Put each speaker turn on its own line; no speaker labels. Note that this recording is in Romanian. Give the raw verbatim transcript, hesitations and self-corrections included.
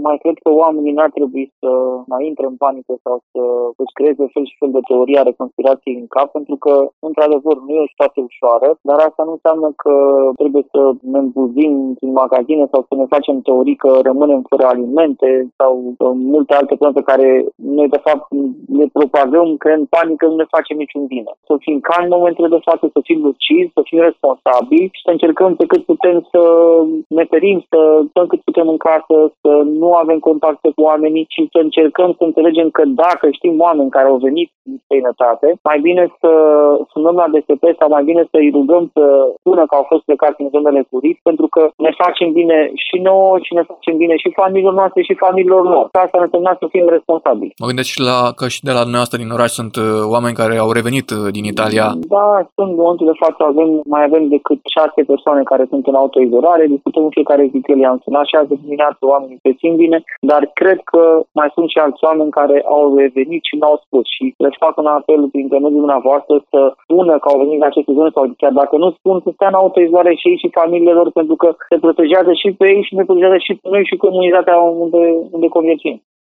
mai cred că oamenii n-ar trebui să mai intre în panică sau să își creeze fel și fel de teorii ale conspirației în cap, pentru că, într-adevăr, nu e o situație ușoară, dar asta nu înseamnă că trebuie să ne îmbuzim în magazine sau să ne facem teorii că rămânem fără alimente sau multe alte plante care noi, de fapt, le propagăm, creând panică, nu ne facem niciun bine. Să fim calmi în momentele de față, să fim lucizi, să fim responsabili și să încercăm pe cât putem să ne ferim, să stăm cât putem în casă, să nu avem contacte cu oamenii și să încercăm să înțelegem că dacă știm oameni care au venit din străinătate, mai bine să sunăm la D S P sau mai bine să-i rugăm să spună că au fost plecați în zonele cu risc, pentru că ne facem bine și nouă și ne facem bine și familiilor noastre și familiilor lor. Asta ne însemna să fim responsabili.
Mă gândesc și la că și de la dumneavoastră din oraș sunt oameni care au revenit din Italia.
Da, sunt în momentul de față avem, mai avem decât șase persoane care sunt în autoizolare, discutăm în fiecare zi că le-am sunat și azi dimineață oamenii se simt bine, dar cred că mai sunt și alți oameni care au revenit și n-au spus și le fac un apel prin intermediul dumneavoastră să spună că au venit în aceste zone sau chiar dacă nu spun să stea în autoizolare și ei și familiile lor, pentru că se protejează și pe ei și ne protejează și pe noi și comunitatea unde, unde conviețuim.